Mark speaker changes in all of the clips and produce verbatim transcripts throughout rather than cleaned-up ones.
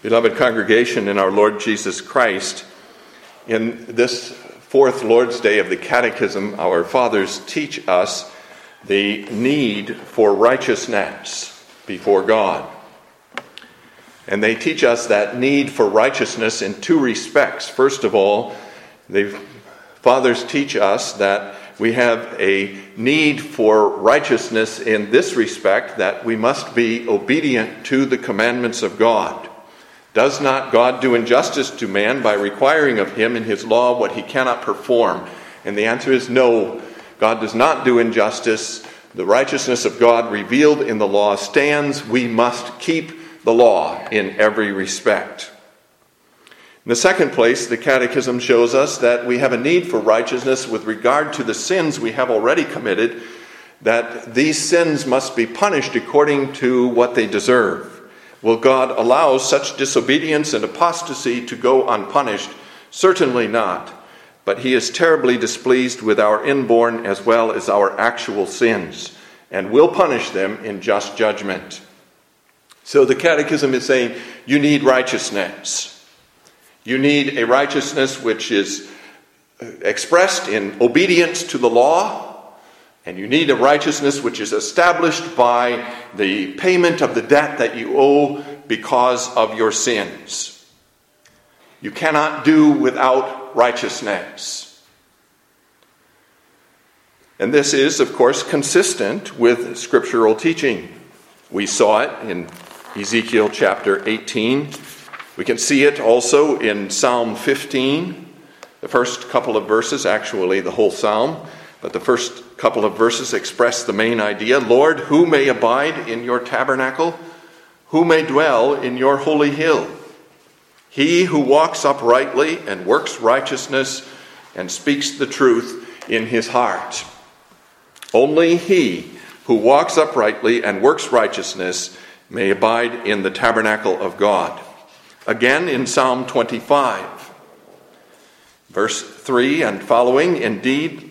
Speaker 1: Beloved congregation in our Lord Jesus Christ, in this fourth Lord's Day of the Catechism, our fathers teach us the need for righteousness before God. And they teach us that need for righteousness in two respects. First of all, the fathers teach us that we have a need for righteousness in this respect, that we must be obedient to the commandments of God. Does not God do injustice to man by requiring of him in his law what he cannot perform? And the answer is no. God does not do injustice. The righteousness of God revealed in the law stands. We must keep the law in every respect. In the second place, the Catechism shows us that we have a need for righteousness with regard to the sins we have already committed, that these sins must be punished according to what they deserve. Will God allow such disobedience and apostasy to go unpunished? Certainly not. But he is terribly displeased with our inborn as well as our actual sins, and will punish them in just judgment. So the Catechism is saying you need righteousness. You need a righteousness which is expressed in obedience to the law, and you need a righteousness which is established by the payment of the debt that you owe because of your sins. You cannot do without righteousness. And this is, of course, consistent with scriptural teaching. We saw it in Ezekiel chapter eighteen. We can see it also in Psalm fifteen, the first couple of verses, actually the whole psalm. But the first couple of verses express the main idea. Lord, who may abide in your tabernacle? Who may dwell in your holy hill? He who walks uprightly and works righteousness and speaks the truth in his heart. Only he who walks uprightly and works righteousness may abide in the tabernacle of God. Again in Psalm twenty-five, verse three and following, indeed,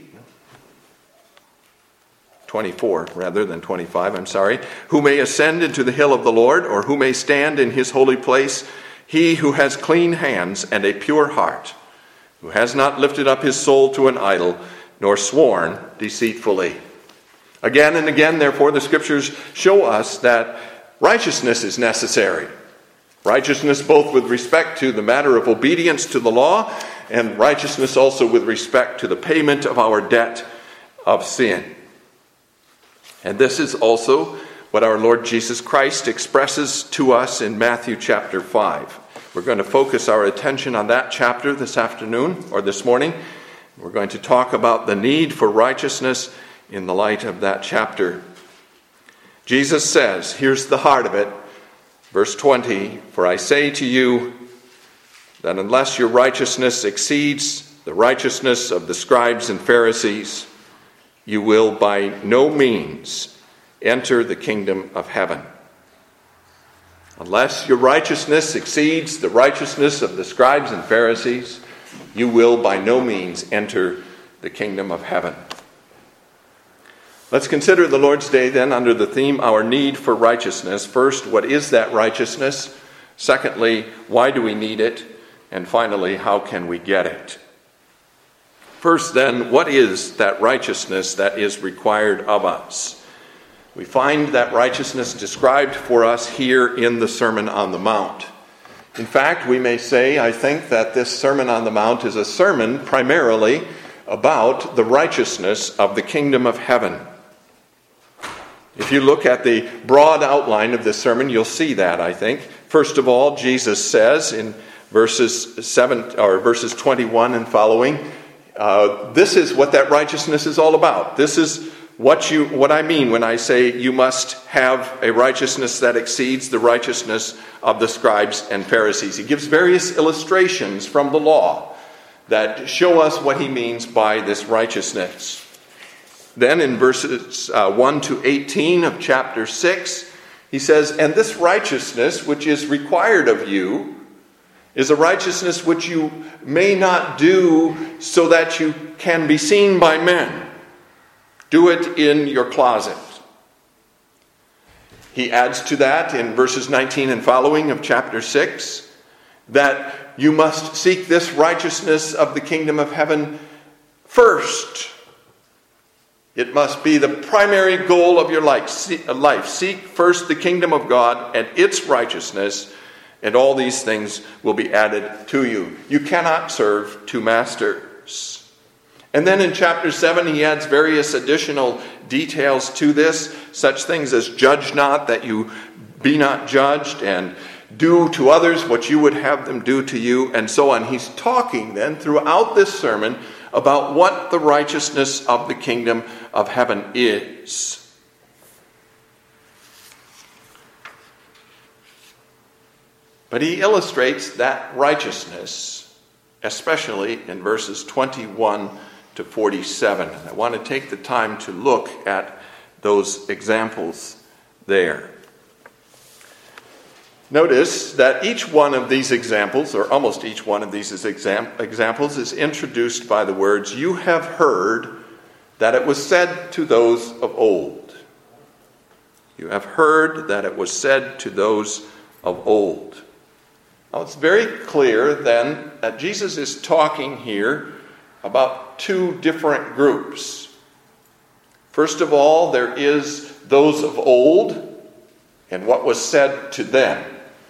Speaker 1: twenty-four rather than twenty-five, I'm sorry. Who may ascend into the hill of the Lord, or who may stand in his holy place? He who has clean hands and a pure heart, who has not lifted up his soul to an idol, nor sworn deceitfully. Again and again, therefore, the scriptures show us that righteousness is necessary. Righteousness both with respect to the matter of obedience to the law, and righteousness also with respect to the payment of our debt of sin. And this is also what our Lord Jesus Christ expresses to us in Matthew chapter five. We're going to focus our attention on that chapter this afternoon or this morning. We're going to talk about the need for righteousness in the light of that chapter. Jesus says, here's the heart of it, verse twenty, "For I say to you that unless your righteousness exceeds the righteousness of the scribes and Pharisees, you will by no means enter the kingdom of heaven." Unless your righteousness exceeds the righteousness of the scribes and Pharisees, you will by no means enter the kingdom of heaven. Let's consider the Lord's Day then under the theme, our need for righteousness. First, what is that righteousness? Secondly, why do we need it? And finally, how can we get it? First then, what is that righteousness that is required of us? We find that righteousness described for us here in the Sermon on the Mount. In fact, we may say, I think, that this Sermon on the Mount is a sermon primarily about the righteousness of the kingdom of heaven. If you look at the broad outline of this sermon, you'll see that, I think. First of all, Jesus says in verses seven or verses twenty-one and following, Uh, this is what that righteousness is all about. This is what you, what I mean when I say you must have a righteousness that exceeds the righteousness of the scribes and Pharisees. He gives various illustrations from the law that show us what he means by this righteousness. Then in verses uh, one to eighteen of chapter six, he says, "And this righteousness which is required of you is a righteousness which you may not do so that you can be seen by men. Do it in your closet." He adds to that in verses nineteen and following of chapter six that you must seek this righteousness of the kingdom of heaven first. It must be the primary goal of your life. Seek first the kingdom of God and its righteousness, and all these things will be added to you. You cannot serve two masters. And then in chapter seven, he adds various additional details to this, such things as judge not that you be not judged, and do to others what you would have them do to you, and so on. He's talking then throughout this sermon about what the righteousness of the kingdom of heaven is. But he illustrates that righteousness, especially in verses twenty-one to forty-seven. And I want to take the time to look at those examples there. Notice that each one of these examples, or almost each one of these exam- examples, is introduced by the words, "You have heard that it was said to those of old." You have heard that it was said to those of old. Now it's very clear then that Jesus is talking here about two different groups. First of all, there is those of old and what was said to them.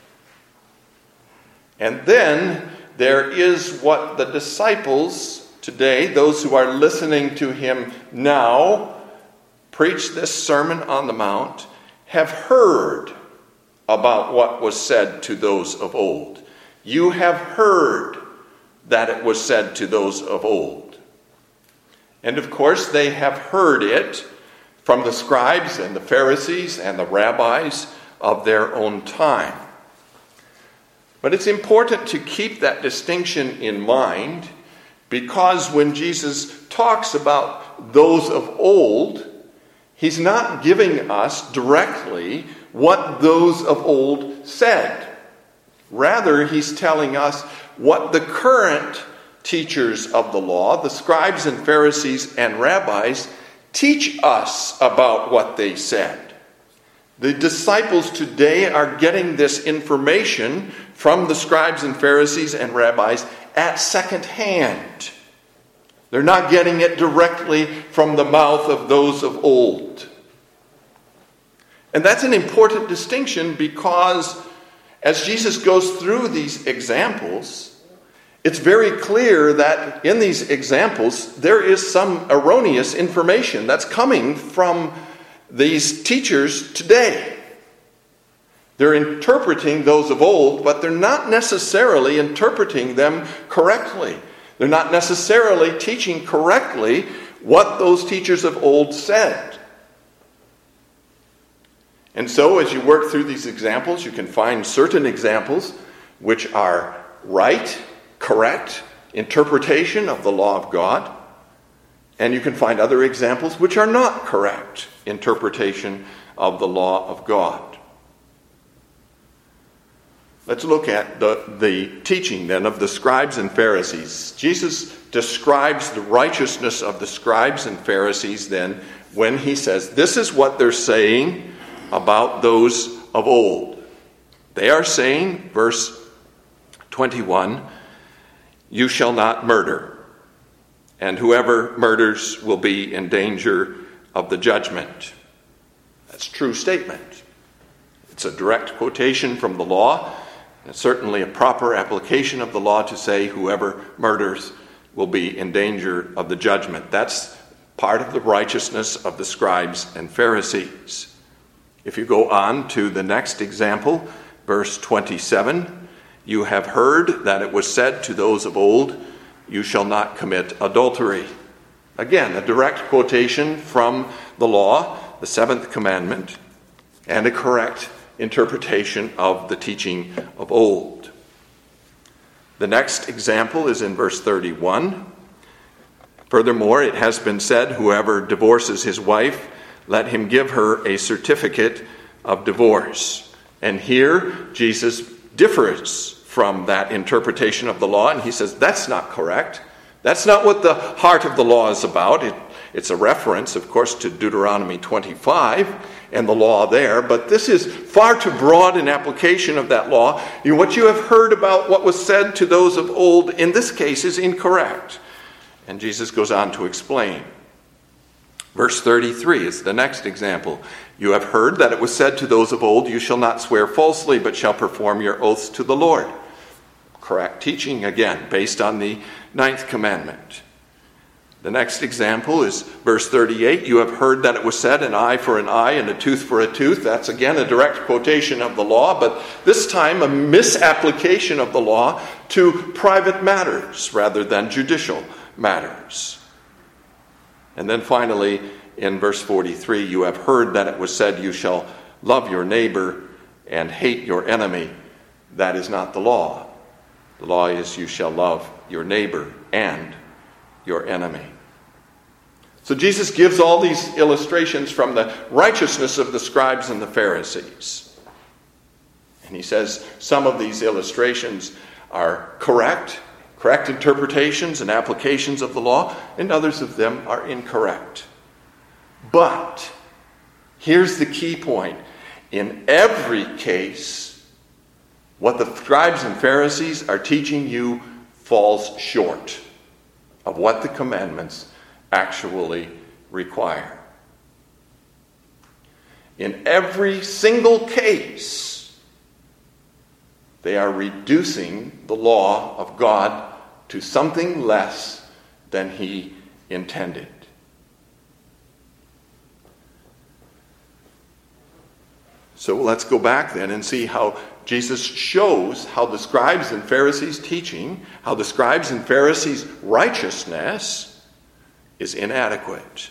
Speaker 1: And then there is what the disciples today, those who are listening to him now, preach this Sermon on the Mount, have heard about what was said to those of old. You have heard that it was said to those of old. And of course, they have heard it from the scribes and the Pharisees and the rabbis of their own time. But it's important to keep that distinction in mind, because when Jesus talks about those of old, he's not giving us directly what those of old said. Rather, he's telling us what the current teachers of the law, the scribes and Pharisees and rabbis, teach us about what they said. The disciples today are getting this information from the scribes and Pharisees and rabbis at second hand. They're not getting it directly from the mouth of those of old. And that's an important distinction, because as Jesus goes through these examples, it's very clear that in these examples there is some erroneous information that's coming from these teachers today. They're interpreting those of old, but they're not necessarily interpreting them correctly. They're not necessarily teaching correctly what those teachers of old said. And so as you work through these examples, you can find certain examples which are right, correct interpretation of the law of God, and you can find other examples which are not correct interpretation of the law of God. Let's look at the, the teaching then of the scribes and Pharisees. Jesus describes the righteousness of the scribes and Pharisees then when he says, this is what they're saying about those of old. They are saying, verse twenty-one, you shall not murder, and whoever murders will be in danger of the judgment. That's a true statement. It's a direct quotation from the law. It's certainly a proper application of the law to say whoever murders will be in danger of the judgment. That's part of the righteousness of the scribes and Pharisees. If you go on to the next example, verse twenty-seven, you have heard that it was said to those of old, you shall not commit adultery. Again, a direct quotation from the law, the seventh commandment, and a correct interpretation of the teaching of old. The next example is in verse thirty-one. Furthermore, it has been said, whoever divorces his wife, let him give her a certificate of divorce. And here, Jesus differs from that interpretation of the law, and he says that's not correct. That's not what the heart of the law is about. It, it's a reference, of course, to Deuteronomy twenty-five, and the law there, but this is far too broad an application of that law. You know, what you have heard about what was said to those of old in this case is incorrect. And Jesus goes on to explain. Verse thirty-three is the next example. You have heard that it was said to those of old, you shall not swear falsely, but shall perform your oaths to the Lord. Correct teaching, again, based on the ninth commandment. The next example is verse thirty-eight. You have heard that it was said, an eye for an eye and a tooth for a tooth. That's again a direct quotation of the law, but this time a misapplication of the law to private matters rather than judicial matters. And then finally, in verse forty-three, you have heard that it was said, you shall love your neighbor and hate your enemy. That is not the law. The law is you shall love your neighbor and your enemy. So Jesus gives all these illustrations from the righteousness of the scribes and the Pharisees. And he says some of these illustrations are correct, correct interpretations and applications of the law, and others of them are incorrect. But here's the key point. In every case, what the scribes and Pharisees are teaching you falls short of what the commandments actually require. In every single case, they are reducing the law of God to something less than he intended. So let's go back then and see how Jesus shows how the scribes and Pharisees' teaching, how the scribes and Pharisees' righteousness is inadequate.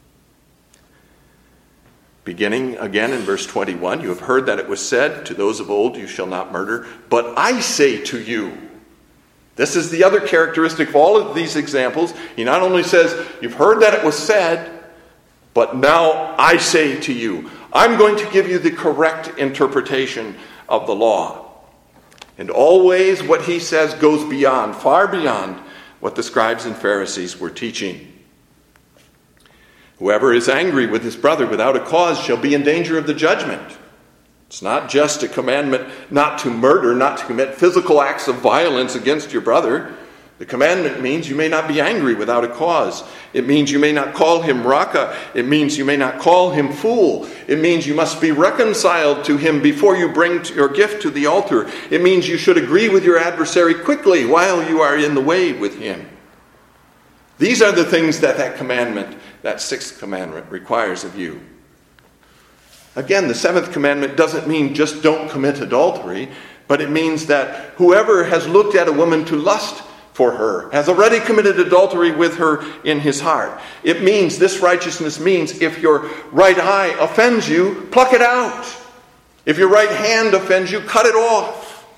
Speaker 1: Beginning again in verse twenty-one, you have heard that it was said to those of old, you shall not murder, but I say to you. This is the other characteristic of all of these examples. He not only says, you've heard that it was said, but now I say to you. I'm going to give you the correct interpretation of the law. And always what he says goes beyond, far beyond, what the scribes and Pharisees were teaching. Whoever is angry with his brother without a cause shall be in danger of the judgment. It's not just a commandment not to murder, not to commit physical acts of violence against your brother. The commandment means you may not be angry without a cause. It means you may not call him Raka. It means you may not call him fool. It means you must be reconciled to him before you bring your gift to the altar. It means you should agree with your adversary quickly while you are in the way with him. These are the things that that commandment, that sixth commandment, requires of you. Again, the seventh commandment doesn't mean just don't commit adultery, but it means that whoever has looked at a woman to lust for her has already committed adultery with her in his heart. It means, this righteousness means, if your right eye offends you, pluck it out. If your right hand offends you, cut it off.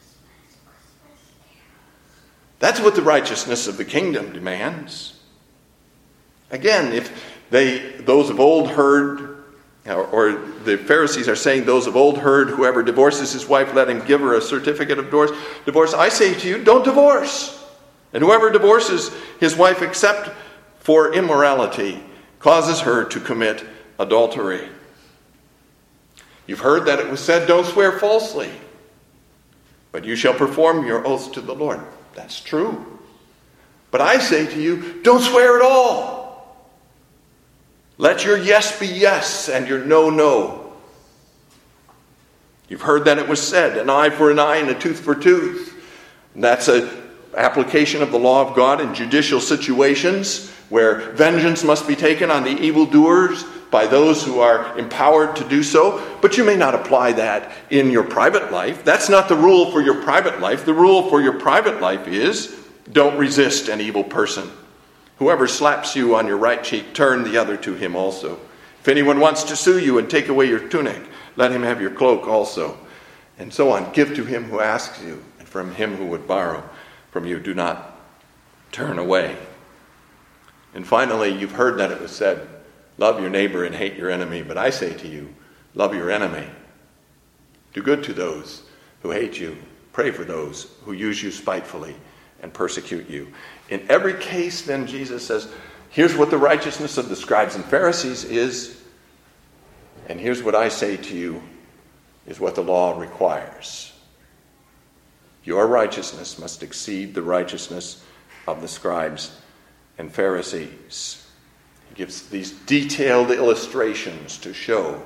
Speaker 1: That's what the righteousness of the kingdom demands. Again, if they, those of old heard, or, or the Pharisees are saying those of old heard, whoever divorces his wife, let him give her a certificate of divorce. Divorce, I say to you, don't divorce. And whoever divorces his wife except for immorality causes her to commit adultery. You've heard that it was said, don't swear falsely, but you shall perform your oaths to the Lord. That's true. But I say to you, don't swear at all. Let your yes be yes and your no, no. You've heard that it was said, an eye for an eye and a tooth for tooth. And that's a application of the law of God in judicial situations where vengeance must be taken on the evildoers by those who are empowered to do so. But you may not apply that in your private life. That's not the rule for your private life. The rule for your private life is don't resist an evil person. Whoever slaps you on your right cheek, turn the other to him also. If anyone wants to sue you and take away your tunic, let him have your cloak also. And so on. Give to him who asks you, and from him who would borrow from you, do not turn away. And finally, you've heard that it was said, love your neighbor and hate your enemy. But I say to you, love your enemy. Do good to those who hate you. Pray for those who use you spitefully and persecute you. In every case, then, Jesus says, here's what the righteousness of the scribes and Pharisees is, And here's what I say to you is what the law requires. Your righteousness must exceed the righteousness of the scribes and Pharisees. He gives these detailed illustrations to show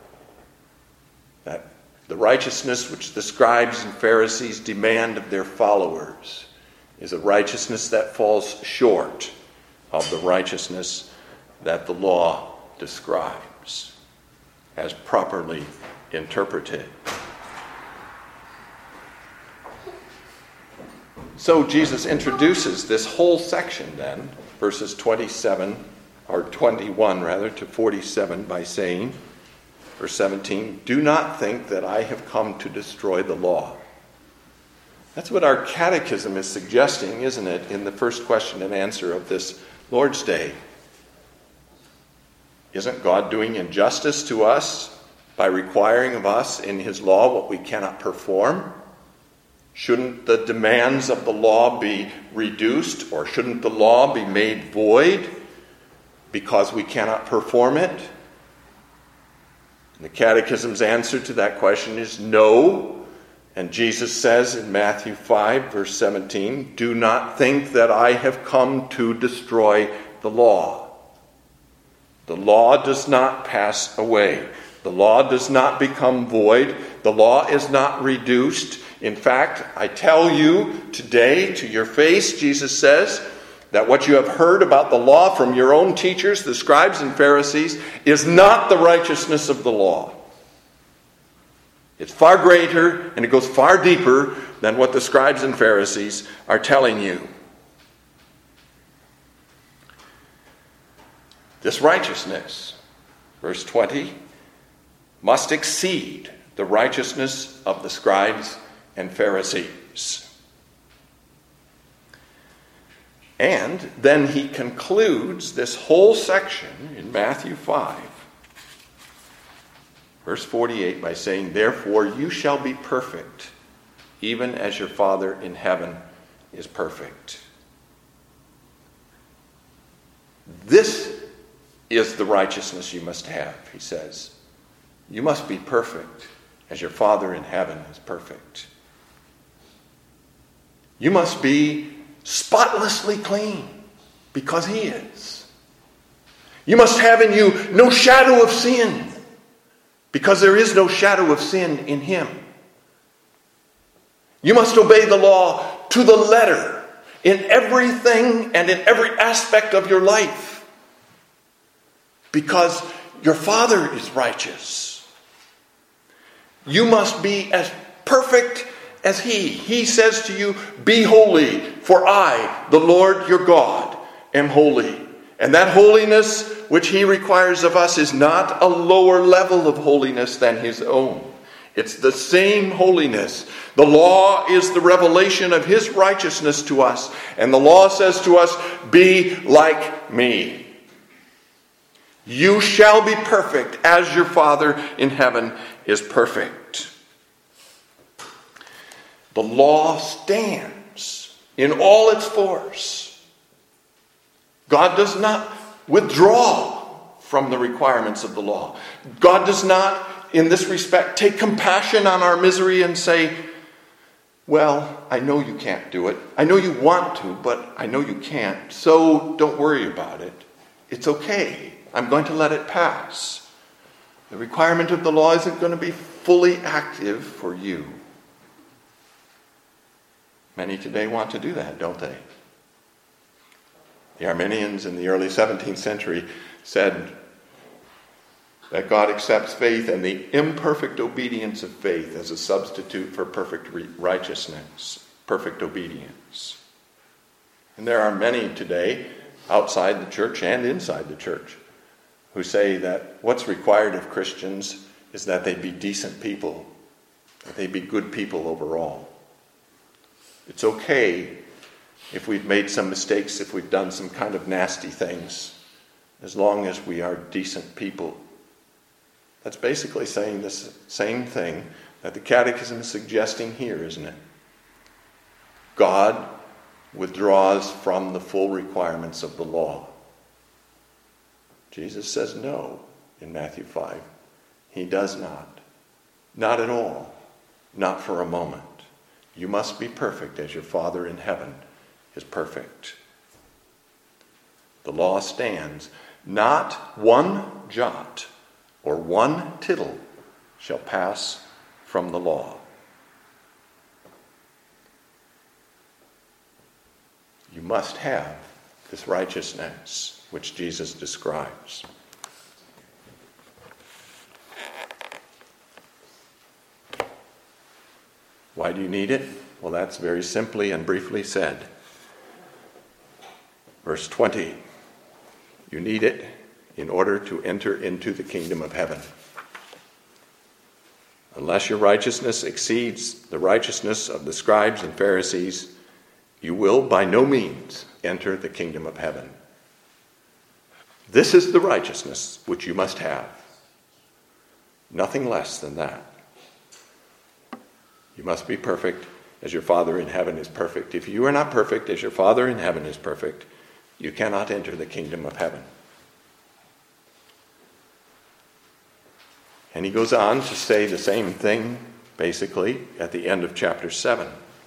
Speaker 1: that the righteousness which the scribes and Pharisees demand of their followers is a righteousness that falls short of the righteousness that the law describes as properly interpreted. So Jesus introduces this whole section then, verses twenty-seven, or twenty-one rather, to forty-seven by saying, verse seventeen, do not think that I have come to destroy the law. That's what our catechism is suggesting, isn't it, in the first question and answer of this Lord's Day. Isn't God doing injustice to us by requiring of us in his law what we cannot perform? Shouldn't the demands of the law be reduced, or shouldn't the law be made void because we cannot perform it? The Catechism's answer to that question is no. And Jesus says in Matthew five, verse seventeen, do not think that I have come to destroy the law. The law does not pass away. The law does not become void. The law is not reduced. In fact, I tell you today to your face, Jesus says, that what you have heard about the law from your own teachers, the scribes and Pharisees, is not the righteousness of the law. It's far greater and it goes far deeper than what the scribes and Pharisees are telling you. This righteousness, verse twenty, must exceed the righteousness of the scribes and Pharisees. And then he concludes this whole section in Matthew five, verse forty-eight, by saying, therefore you shall be perfect, even as your Father in heaven is perfect. This is the righteousness you must have, he says. You must be perfect as your Father in heaven is perfect. You must be spotlessly clean because he is. You must have in you no shadow of sin because there is no shadow of sin in him. You must obey the law to the letter in everything and in every aspect of your life because your Father is righteous. You must be as perfect as he. He says to you, be holy, for I, the Lord your God, am holy. And that holiness which he requires of us is not a lower level of holiness than his own. It's the same holiness. The law is the revelation of his righteousness to us. And the law says to us, be like me. You shall be perfect as your Father in heaven is perfect. The law stands in all its force. God does not withdraw from the requirements of the law. God does not, in this respect, take compassion on our misery and say, well, I know you can't do it. I know you want to, but I know you can't. So don't worry about it. It's okay. I'm going to let it pass. The requirement of the law isn't going to be fully active for you. Many today want to do that, don't they? The Arminians in the early seventeenth century said that God accepts faith and the imperfect obedience of faith as a substitute for perfect righteousness, perfect obedience. And there are many today, outside the church and inside the church, who say that what's required of Christians is that they be decent people, that they be good people overall. It's okay if we've made some mistakes, if we've done some kind of nasty things, as long as we are decent people. That's basically saying the same thing that the Catechism is suggesting here, isn't it? God withdraws from the full requirements of the law. Jesus says no in Matthew five. He does not. Not at all. Not for a moment. You must be perfect as your Father in heaven is perfect. The law stands. Not one jot or one tittle shall pass from the law. You must have this righteousness which Jesus describes. Why do you need it? Well, that's very simply and briefly said. Verse twenty, you need it in order to enter into the kingdom of heaven. Unless your righteousness exceeds the righteousness of the scribes and Pharisees, you will by no means enter the kingdom of heaven. This is the righteousness which you must have. Nothing less than that. You must be perfect as your Father in heaven is perfect. If you are not perfect as your Father in heaven is perfect, you cannot enter the kingdom of heaven. And he goes on to say the same thing, basically, at the end of chapter seven.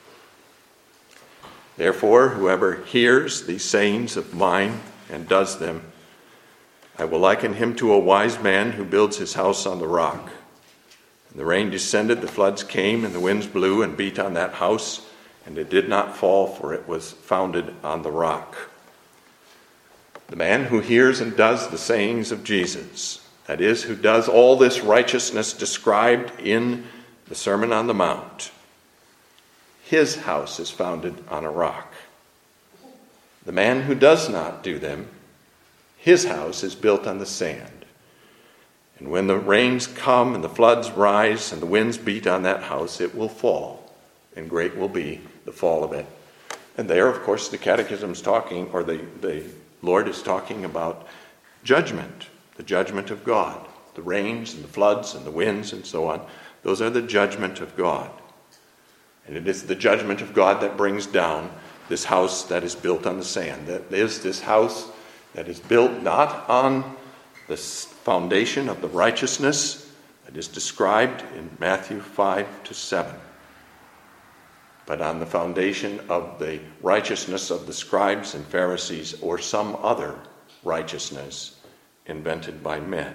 Speaker 1: Therefore, whoever hears these sayings of mine and does them, I will liken him to a wise man who builds his house on the rock. And the rain descended, the floods came, and the winds blew and beat on that house, and it did not fall, for it was founded on the rock. The man who hears and does the sayings of Jesus, that is, who does all this righteousness described in the Sermon on the Mount, his house is founded on a rock. The man who does not do them, his house is built on the sand. And when the rains come and the floods rise and the winds beat on that house, it will fall, and great will be the fall of it. And there, of course, the Catechism's talking, or the, the Lord is talking about judgment, the judgment of God. The rains and the floods and the winds and so on, those are the judgment of God. And it is the judgment of God that brings down this house that is built on the sand. That is this house that is built not on the foundation of the righteousness that is described in Matthew five to seven, but on the foundation of the righteousness of the scribes and Pharisees or some other righteousness invented by men.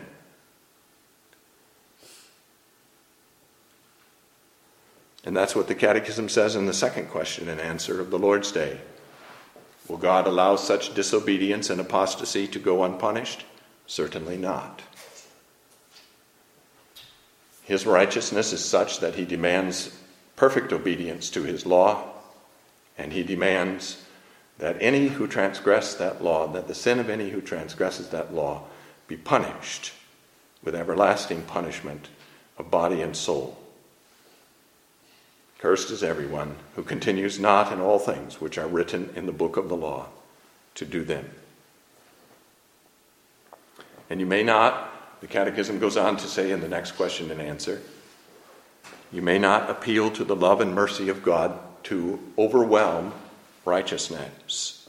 Speaker 1: And that's what the Catechism says in the second question and answer of the Lord's Day. Will God allow such disobedience and apostasy to go unpunished? Certainly not. His righteousness is such that he demands perfect obedience to his law, and he demands that any who transgress that law, that the sin of any who transgresses that law, be punished with everlasting punishment of body and soul. Cursed is everyone who continues not in all things which are written in the book of the law to do them. And you may not, the Catechism goes on to say in the next question and answer, you may not appeal to the love and mercy of God to overwhelm righteousness.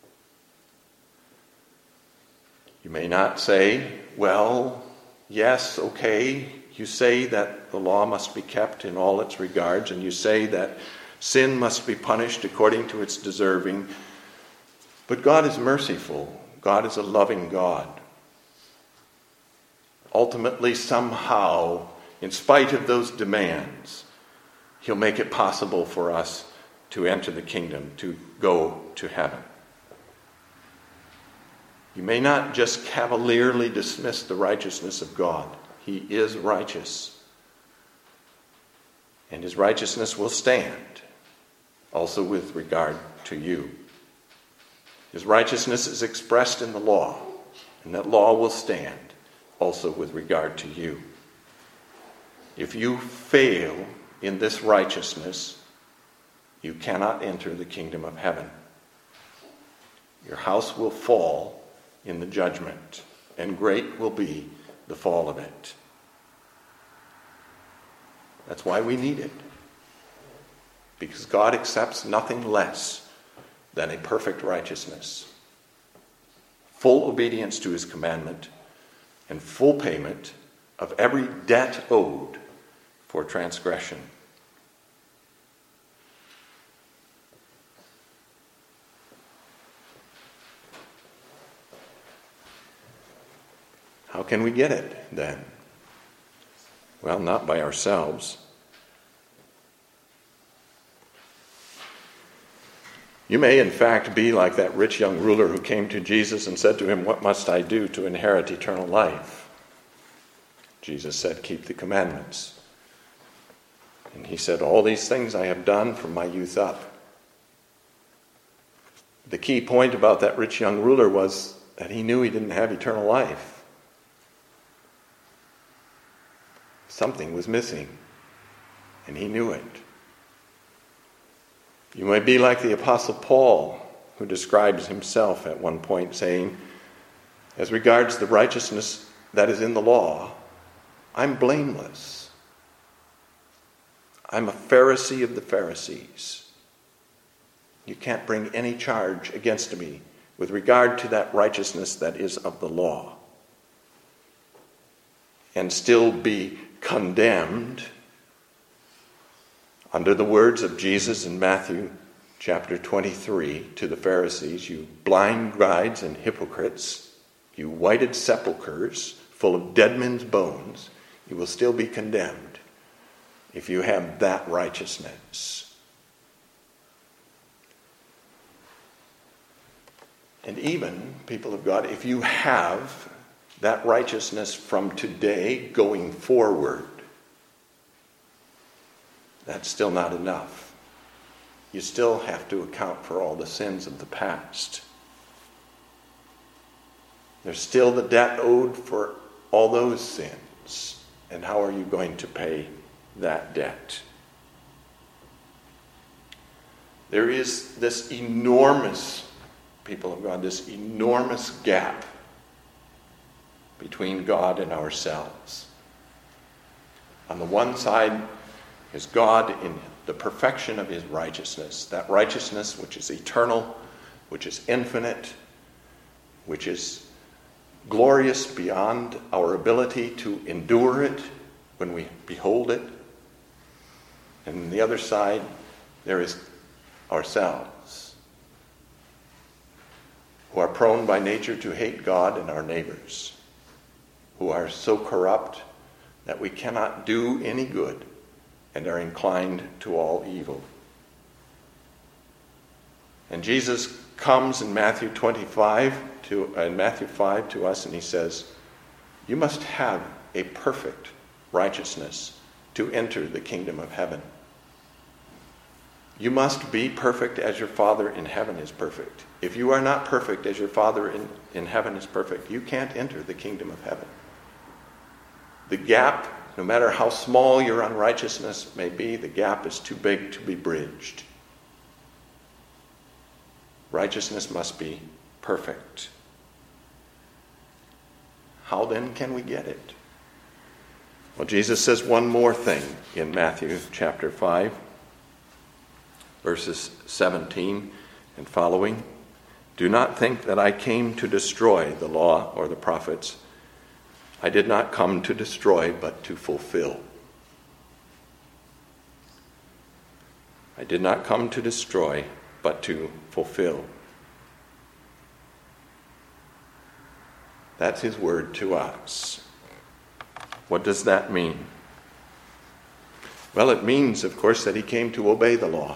Speaker 1: You may not say, well, yes, okay, you say that the law must be kept in all its regards, and you say that sin must be punished according to its deserving, but God is merciful. God is a loving God. Ultimately, somehow, in spite of those demands, he'll make it possible for us to enter the kingdom, to go to heaven. You may not just cavalierly dismiss the righteousness of God. He is righteous. And his righteousness will stand, also with regard to you. His righteousness is expressed in the law, and that law will stand, also with regard to you. If you fail in this righteousness, you cannot enter the kingdom of heaven. Your house will fall in the judgment, and great will be the fall of it. That's why we need it. Because God accepts nothing less than a perfect righteousness, full obedience to his commandment, and full payment of every debt owed for transgression. How can we get it then? Well, not by ourselves. You may, in fact, be like that rich young ruler who came to Jesus and said to him, "What must I do to inherit eternal life?" Jesus said, "Keep the commandments." And he said, "All these things I have done from my youth up." The key point about that rich young ruler was that he knew he didn't have eternal life. Something was missing, and he knew it. You may be like the Apostle Paul, who describes himself at one point saying, "As regards the righteousness that is in the law, I'm blameless. I'm a Pharisee of the Pharisees. You can't bring any charge against me with regard to that righteousness that is of the law, and still be condemned under the words of Jesus in Matthew chapter twenty-three to the Pharisees, "You blind guides and hypocrites, you whited sepulchres full of dead men's bones, you will still be condemned if you have that righteousness." And even, people of God, if you have that righteousness from today going forward, that's still not enough. You still have to account for all the sins of the past. There's still the debt owed for all those sins. And how are you going to pay that debt? There is this enormous, people of God, this enormous gap between God and ourselves. On the one side is God in the perfection of his righteousness, that righteousness which is eternal, which is infinite, which is glorious beyond our ability to endure it when we behold it. And on the other side, there is ourselves, who are prone by nature to hate God and our neighbors, who are so corrupt that we cannot do any good and are inclined to all evil. And Jesus comes in Matthew twenty-five to uh, in Matthew five to us, and he says, "You must have a perfect righteousness to enter the kingdom of heaven. You must be perfect as your Father in heaven is perfect. If you are not perfect as your Father in, in heaven is perfect, you can't enter the kingdom of heaven." The gap, no matter how small your unrighteousness may be, the gap is too big to be bridged. Righteousness must be perfect. How then can we get it? Well, Jesus says one more thing in Matthew chapter five, verses seventeen and following. "Do not think that I came to destroy the law or the prophets. I did not come to destroy, but to fulfill." I did not come to destroy, but to fulfill. That's his word to us. What does that mean? Well, it means, of course, that he came to obey the law,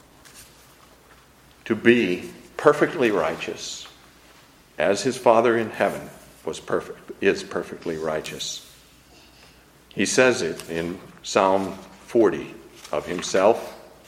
Speaker 1: to be perfectly righteous, as his Father in heaven was perfect, is perfectly righteous. He says it in Psalm forty of himself.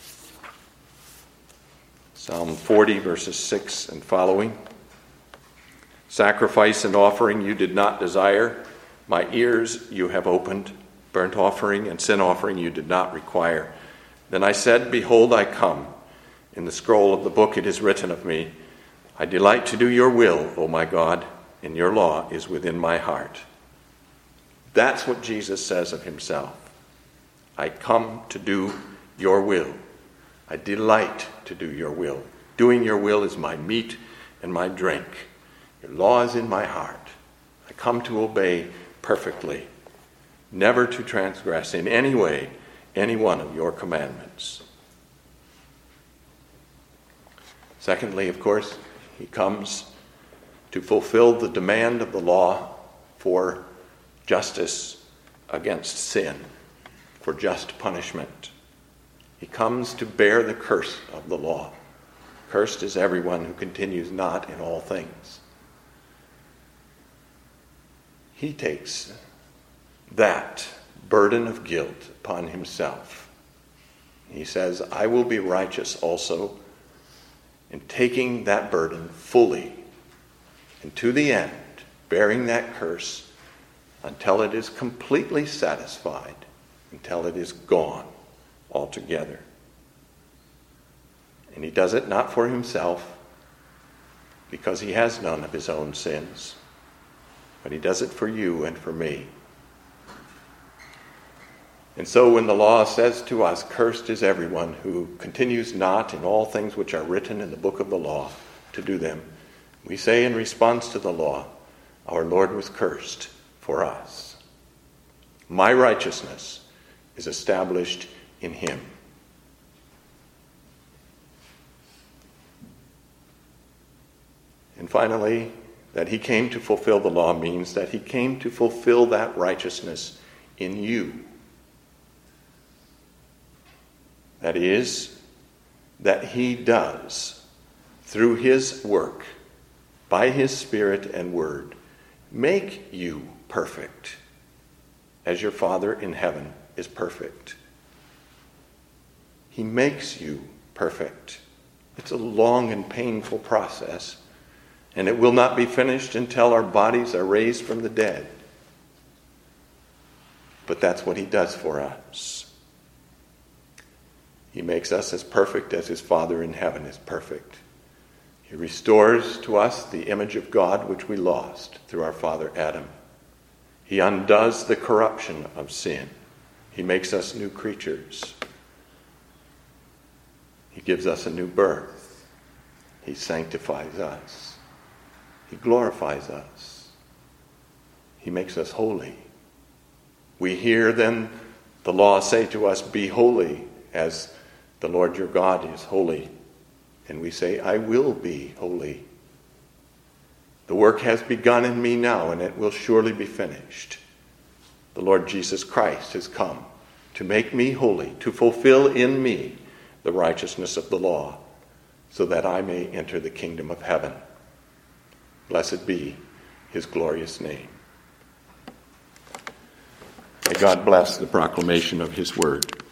Speaker 1: Psalm forty, verses six and following. "Sacrifice and offering you did not desire. My ears you have opened. Burnt offering and sin offering you did not require. Then I said, Behold, I come. In the scroll of the book it is written of me, I delight to do your will, O my God, and your law is within my heart." That's what Jesus says of himself. I come to do your will. I delight to do your will. Doing your will is my meat and my drink. Your law is in my heart. I come to obey perfectly. never to transgress in any way any one of your commandments. Secondly, of course, he comes to fulfill the demand of the law for justice against sin, for just punishment. He comes to bear the curse of the law. Cursed is everyone who continues not in all things. He takes that burden of guilt upon himself. He says, I will be righteous also in taking that burden fully and to the end, bearing that curse until it is completely satisfied, until it is gone altogether. And he does it not for himself, because he has none of his own sins, but he does it for you and for me. And so when the law says to us, cursed is everyone who continues not in all things which are written in the book of the law to do them, we say in response to the law, our Lord was cursed for us. My righteousness is established in him. And finally, that he came to fulfill the law means that he came to fulfill that righteousness in you. That is, that he does, through his work, by his Spirit and word, make you perfect, as your Father in heaven is perfect. He makes you perfect. It's a long and painful process, and it will not be finished until our bodies are raised from the dead. But that's what he does for us. He makes us as perfect as his Father in heaven is perfect. He restores to us the image of God which we lost through our father Adam. He undoes the corruption of sin. He makes us new creatures. He gives us a new birth. He sanctifies us. He glorifies us. He makes us holy. We hear then the law say to us, be holy as the Lord your God is holy. And we say, I will be holy. The work has begun in me now, and it will surely be finished. The Lord Jesus Christ has come to make me holy, to fulfill in me the righteousness of the law, so that I may enter the kingdom of heaven. Blessed be his glorious name. May God bless the proclamation of his word.